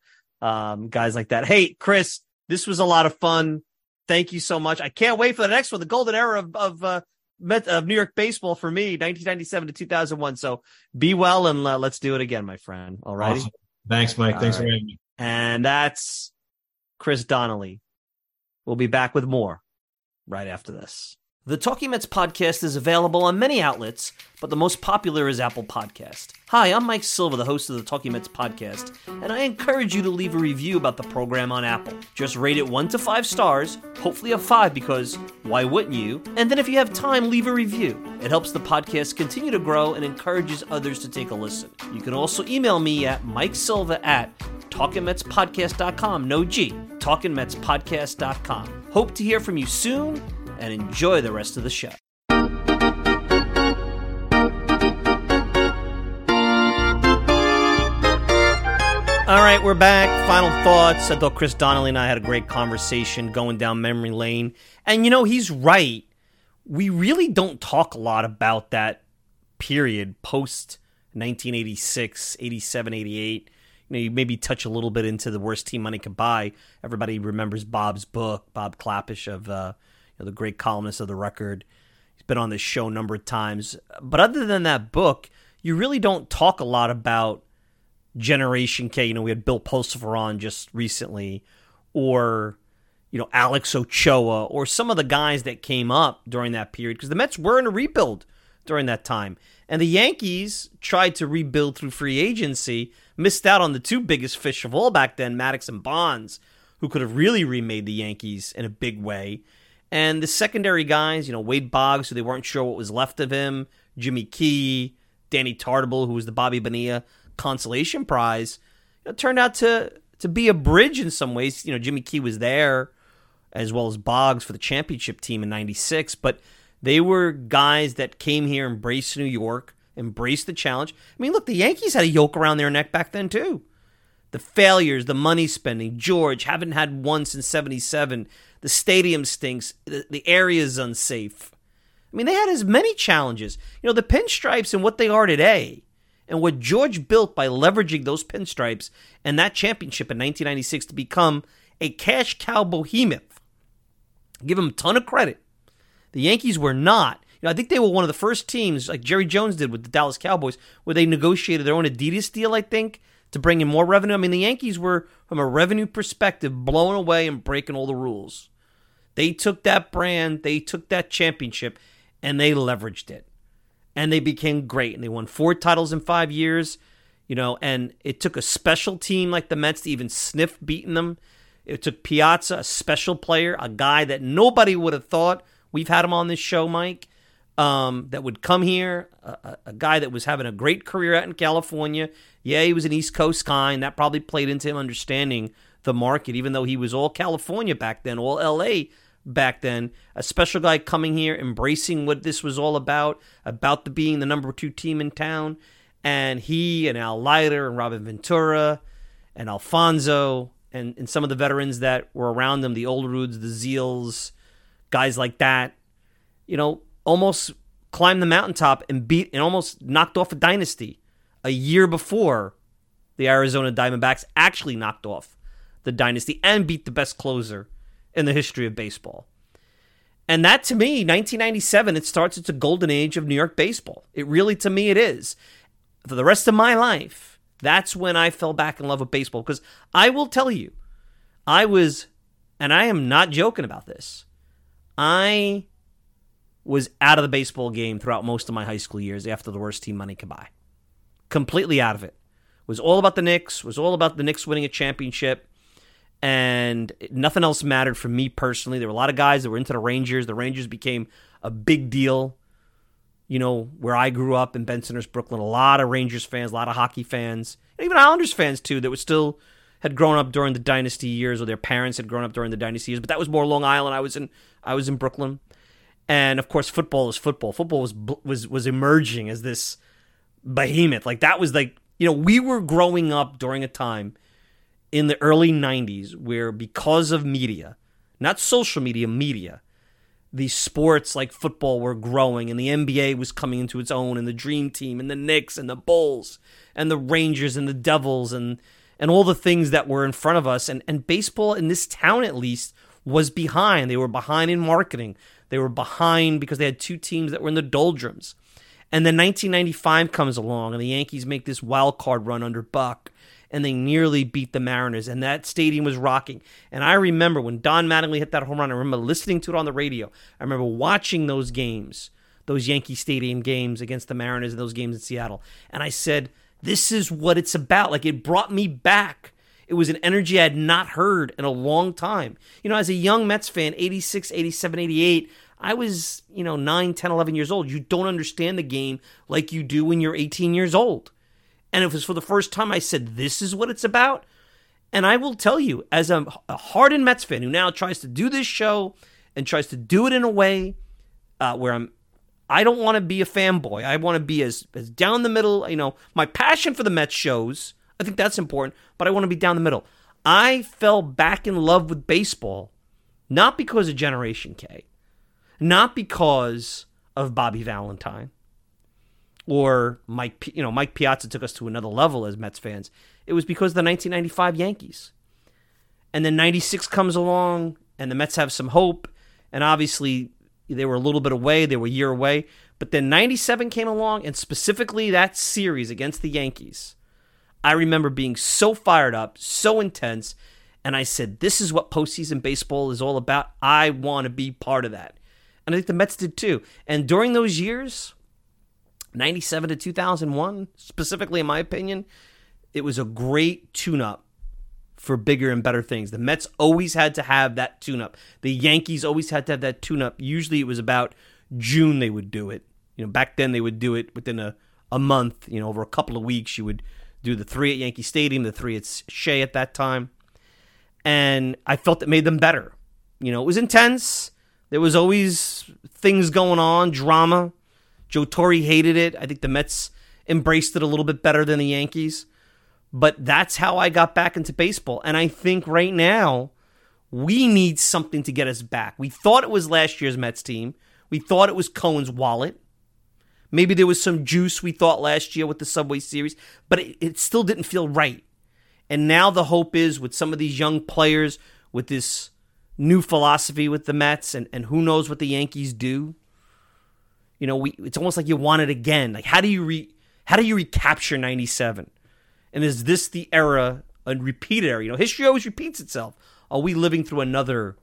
guys like that. Hey, Chris, this was a lot of fun. Thank you so much. I can't wait for the next one, the golden era of New York baseball for me, 1997 to 2001. So be well, and let's do it again, my friend. All righty. Awesome. Thanks, Mike. Thanks for having me. And that's Chris Donnelly. We'll be back with more right after this. The Talking Mets podcast is available on many outlets, but the most popular is Apple Podcast. Hi, I'm Mike Silva, the host of the Talking Mets podcast, and I encourage you to leave a review about the program on Apple. Just rate it 1 to 5 stars, hopefully a 5 because why wouldn't you? And then if you have time, leave a review. It helps the podcast continue to grow and encourages others to take a listen. You can also email me at MikeSilva@TalkingMetsPodcast.com. No G, TalkingMetsPodcast.com. Hope to hear from you soon, and enjoy the rest of the show. All right, we're back. Final thoughts. I thought Chris Donnelly and I had a great conversation going down memory lane. And, he's right. We really don't talk a lot about that period post-1986, 87, 88. You maybe touch a little bit into the worst team money could buy. Everybody remembers Bob's book, Bob Klapisch of the great columnist of The Record. He's been on this show a number of times. But other than that book, you really don't talk a lot about Generation K. We had Bill Pulsipher on just recently, or, Alex Ochoa, or some of the guys that came up during that period, because the Mets were in a rebuild during that time. And the Yankees tried to rebuild through free agency, missed out on the 2 biggest fish of all back then, Maddox and Bonds, who could have really remade the Yankees in a big way. And the secondary guys, Wade Boggs, who they weren't sure what was left of him, Jimmy Key, Danny Tartable, who was the Bobby Bonilla consolation prize, turned out to be a bridge in some ways. Jimmy Key was there as well as Boggs for the championship team in 96, but they were guys that came here, embraced New York, embraced the challenge. I mean, look, the Yankees had a yoke around their neck back then too. The failures, the money spending, George, haven't had one since 77. The stadium stinks. The area is unsafe. I mean, they had as many challenges. The pinstripes and what they are today, and what George built by leveraging those pinstripes and that championship in 1996 to become a cash cow behemoth. Give them a ton of credit. The Yankees were not. I think they were one of the first teams, like Jerry Jones did with the Dallas Cowboys, where they negotiated their own Adidas deal, I think, to bring in more revenue. I mean, the Yankees were, from a revenue perspective, blown away and breaking all the rules. They took that brand, they took that championship, and they leveraged it. And they became great. And they won 4 titles in 5 years, and it took a special team like the Mets to even sniff beating them. It took Piazza, a special player, a guy that nobody would have thought. We've had him on this show, Mike, that would come here, a guy that was having a great career out in California. Yeah, he was an East Coast guy, and that probably played into him understanding the market, even though he was all California back then, all L.A. back then. A special guy coming here, embracing what this was all about being the number 2 team in town. And he and Al Leiter and Robin Ventura and Alfonso and some of the veterans that were around them, the Oldruds, the Zeals, guys like that, almost climbed the mountaintop and beat and almost knocked off a dynasty a year before the Arizona Diamondbacks actually knocked off the dynasty and beat the best closer in the history of baseball. And that, to me, 1997, it's a golden age of New York baseball. It really, to me, it is. For the rest of my life, that's when I fell back in love with baseball. Because I will tell you, and I am not joking about this, I was out of the baseball game throughout most of my high school years after the worst team money could buy. Completely out of it. It was all about the Knicks. It was all about the Knicks winning a championship. And nothing else mattered for me personally. There were a lot of guys that were into the Rangers. The Rangers became a big deal, where I grew up in Bensonhurst, Brooklyn. A lot of Rangers fans, a lot of hockey fans, and even Islanders fans too, that had grown up during the dynasty years, or their parents had grown up during the dynasty years. But that was more Long Island. I was in Brooklyn. And of course, football is football. Football was emerging as this behemoth. Like that was we were growing up during a time in the early 90s where, because of media, not social media, these sports like football were growing, and the NBA was coming into its own, and the Dream Team, and the Knicks, and the Bulls, and the Rangers, and the Devils, and all the things that were in front of us. And baseball, in this town at least, was behind. They were behind in marketing. They were behind because they had 2 teams that were in the doldrums. And then 1995 comes along, and the Yankees make this wild card run under Buck, and they nearly beat the Mariners, and that stadium was rocking. And I remember when Don Mattingly hit that home run, I remember listening to it on the radio. I remember watching those games, those Yankee Stadium games against the Mariners and those games in Seattle. And I said, this is what it's about. Like, it brought me back. It was an energy I had not heard in a long time. As a young Mets fan, 86, 87, 88, I was, 9, 10, 11 years old. You don't understand the game like you do when you're 18 years old. And it was for the first time I said, this is what it's about. And I will tell you, as a hardened Mets fan who now tries to do this show and tries to do it in a way where I don't want to be a fanboy. I want to be as down the middle. My passion for the Mets shows. I think that's important, but I want to be down the middle. I fell back in love with baseball, not because of Generation K, not because of Bobby Valentine, or Mike Piazza took us to another level as Mets fans. It was because of the 1995 Yankees. And then 96 comes along, and the Mets have some hope, and obviously they were a little bit away. They were a year away. But then 97 came along, and specifically that series against the Yankees, I remember being so fired up, so intense, and I said, this is what postseason baseball is all about. I want to be part of that. And I think the Mets did too. And during those years, 97 to 2001, specifically in my opinion, it was a great tune-up for bigger and better things. The Mets always had to have that tune-up. The Yankees always had to have that tune-up. Usually it was about June they would do it. Back then they would do it within a month, over a couple of weeks. You would do the 3 at Yankee Stadium, the 3 at Shea at that time. And I felt it made them better. It was intense. There was always things going on, drama. Joe Torre hated it. I think the Mets embraced it a little bit better than the Yankees. But that's how I got back into baseball. And I think right now, we need something to get us back. We thought it was last year's Mets team. We thought it was Cohen's wallet. Maybe there was some juice we thought last year with the Subway Series. But it still didn't feel right. And now the hope is with some of these young players, with this new philosophy with the Mets, and who knows what the Yankees do. It's almost like you want it again. Like, how do you recapture 97? And is this the era, a repeat era? History always repeats itself. Are we living through another,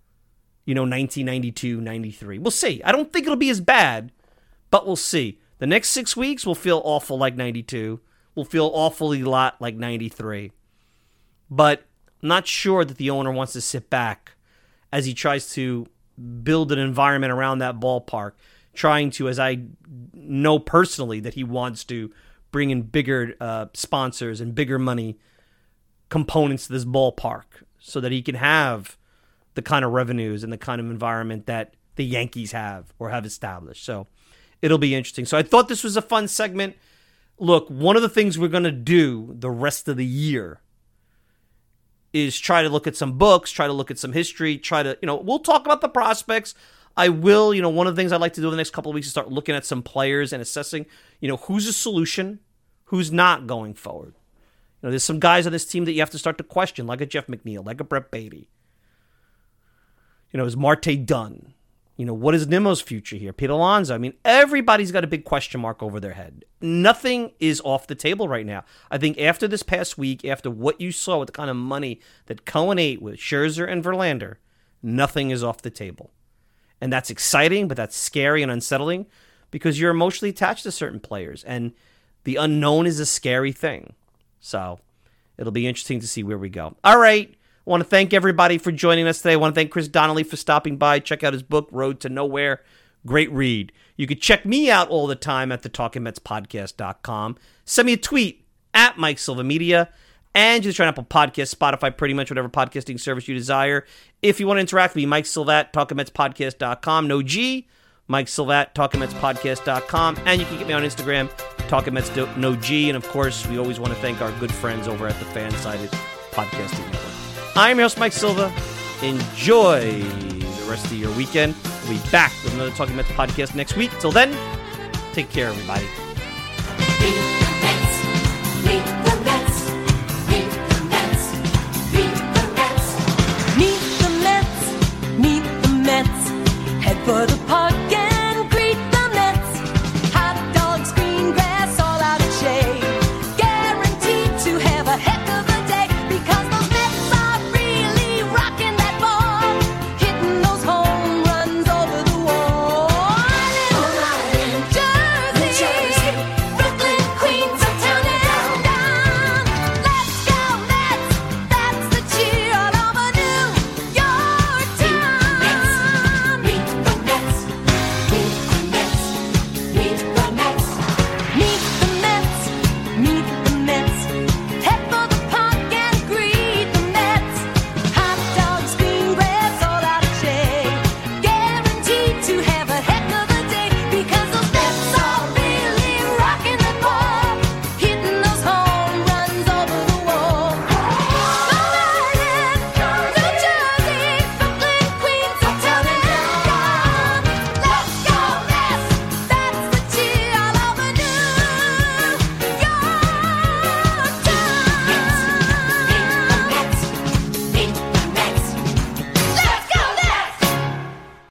1992, 93? We'll see. I don't think it'll be as bad, but we'll see. The next 6 weeks will feel awful like 92. Will feel awfully lot like 93. But I'm not sure that the owner wants to sit back as he tries to build an environment around that ballpark, trying to, as I know personally, that he wants to bring in bigger sponsors and bigger money components to this ballpark so that he can have the kind of revenues and the kind of environment that the Yankees have or have established. So it'll be interesting. So I thought this was a fun segment. Look, one of the things we're going to do the rest of the year is try to look at some books, try to look at some history, we'll talk about the prospects. I will, one of the things I'd like to do in the next couple of weeks is start looking at some players and assessing, who's a solution, who's not going forward. There's some guys on this team that you have to start to question, like a Jeff McNeil, like a Brett Beatty. Is Marte done? What is Nimmo's future here? Pete Alonso. I mean, everybody's got a big question mark over their head. Nothing is off the table right now. I think after this past week, after what you saw with the kind of money that Cohen ate with Scherzer and Verlander, nothing is off the table. And that's exciting, but that's scary and unsettling because you're emotionally attached to certain players. And the unknown is a scary thing. So it'll be interesting to see where we go. All right. I want to thank everybody for joining us today. I want to thank Chris Donnelly for stopping by. Check out his book, Road to Nowhere. Great read. You can check me out all the time at the TalkingMetsPodcast.com. Send me a tweet at Mike Silva Media. And just try Apple Podcasts, Spotify, pretty much whatever podcasting service you desire. If you want to interact with me, Mike Silva at TalkingMetsPodcast.com. No G. Mike Silva at TalkingMetsPodcast.com. And you can get me on Instagram, TalkingMets no G. And of course, we always want to thank our good friends over at the Fansided Podcasting Network. I'm your host, Mike Silva. Enjoy the rest of your weekend. We'll be back with another Talking Mets podcast next week. Till then, take care, everybody.